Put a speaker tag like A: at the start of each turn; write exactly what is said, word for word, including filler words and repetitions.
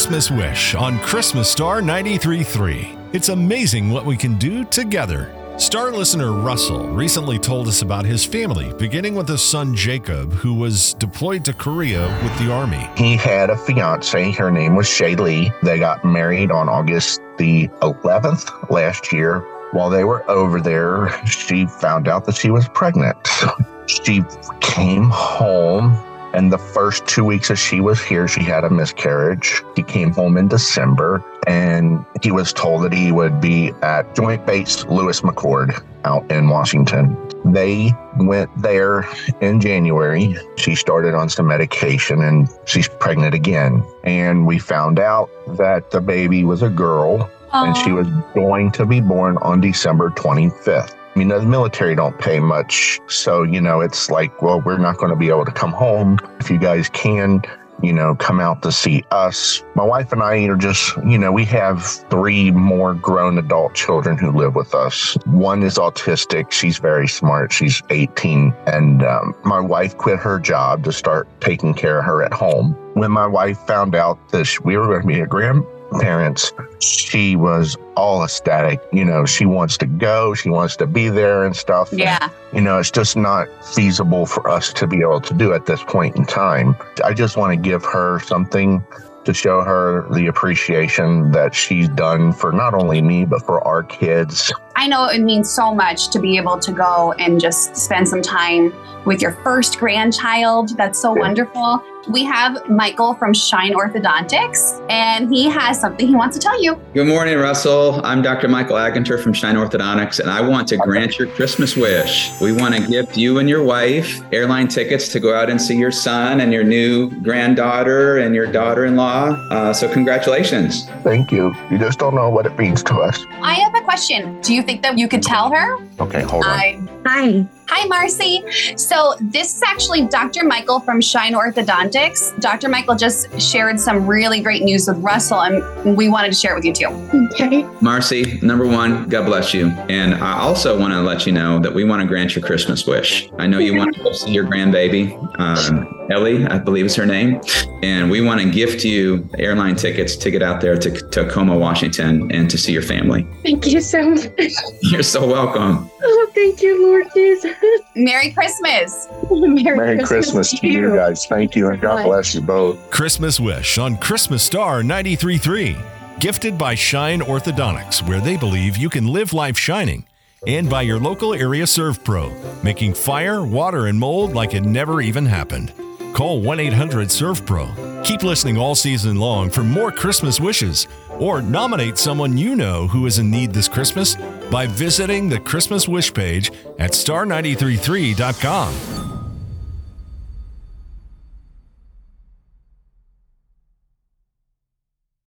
A: Christmas Wish on Christmas Star ninety-three point three. It's amazing what we can do together. Star listener Russell recently told us about his family, beginning with his son Jacob, who was deployed to Korea with the Army.
B: He had a fiance. Her name was Shay Lee. They got married on August the eleventh last year. While they were over there, she found out that she was pregnant. She came home, and the first two weeks that she was here, she had a miscarriage. He came home in December, and he was told that he would be at Joint Base Lewis McChord out in Washington. They went there in January. She started on some medication, and she's pregnant again. And we found out that the baby was a girl, Aww. and she was going to be born on December twenty-fifth. I mean, the military don't pay much. So, you know, it's like, well, we're not going to be able to come home. If you guys can, you know, come out to see us. My wife and I are just, you know, we have three more grown adult children who live with us. One is autistic. She's very smart. She's eighteen. And um, my wife quit her job to start taking care of her at home. When my wife found out that we were going to be a grandparents, she was all ecstatic. You know, she wants to go, she wants to be there and stuff.
C: Yeah.
B: And, you know, it's just not feasible for us to be able to do at this point in time. I just want to give her something to show her the appreciation that she's done for not only me, but for our kids.
C: I know it means so much to be able to go and just spend some time with your first grandchild. That's so yeah. wonderful. We have Michael from Shine Orthodontics, and he has something he wants to tell you.
D: Good morning, Russell. I'm Doctor Michael Aginter from Shine Orthodontics, and I want to grant your Christmas wish. We want to gift you and your wife airline tickets to go out and see your son and your new granddaughter and your daughter-in-law. Uh, so congratulations.
B: Thank you. You just don't know what it means to us.
C: I have a question. Do you think that you could tell her?
B: Okay, hold on.
C: I-
E: Hi.
C: Hi, Marcy. So this is actually Doctor Michael from Shine Orthodontics. Doctor Michael just shared some really great news with Russell, and we wanted to share it with you too.
E: Okay.
D: Marcy, number one, God bless you. And I also want to let you know that we want to grant your Christmas wish. I know you want to go see your grandbaby, um, Ellie, I believe is her name. And we want to gift you airline tickets to get out there to Tacoma, Washington, and to see your family.
E: Thank you so much.
D: You're so welcome.
E: Oh, thank you, Lord Jesus.
C: Merry Christmas.
E: Merry,
B: Merry
E: Christmas,
B: Christmas to you guys. Thank you, and God bless you both.
A: Christmas Wish on Christmas Star ninety-three point three. Gifted by Shine Orthodontics, where they believe you can live life shining. And by your local area Serve Pro, making fire, water, and mold like it never even happened. Call one eight hundred serve pro. Keep listening all season long for more Christmas wishes, or nominate someone you know who is in need this Christmas by visiting the Christmas Wish page at star nine three three dot com.